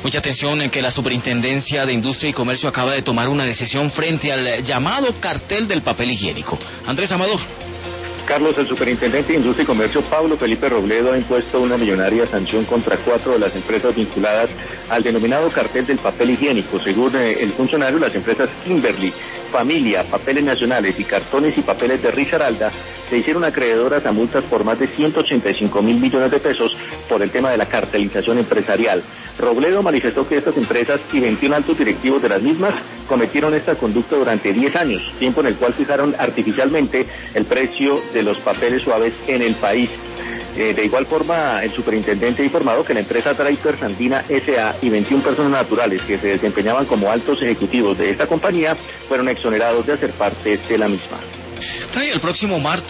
Mucha atención en que la Superintendencia de Industria y Comercio acaba de tomar una decisión frente al llamado cartel del papel higiénico. Andrés Amador. Carlos, el superintendente de Industria y Comercio, Pablo Felipe Robledo, ha impuesto una millonaria sanción contra 4 de las empresas vinculadas al denominado cartel del papel higiénico. Según el funcionario, las empresas Kimberly, Familia, Papeles Nacionales y Cartones y Papeles de Risaralda se hicieron acreedoras a multas por más de 185.000 millones de pesos por el tema de la cartelización empresarial. Robledo manifestó que estas empresas y 21 altos directivos de las mismas cometieron esta conducta durante 10 años, tiempo en el cual fijaron artificialmente el precio de los papeles suaves en el país. De igual forma, el superintendente ha informado que la empresa Draper Sandina S.A. y 21 personas naturales que se desempeñaban como altos ejecutivos de esta compañía fueron exonerados de hacer parte de la misma. El próximo martes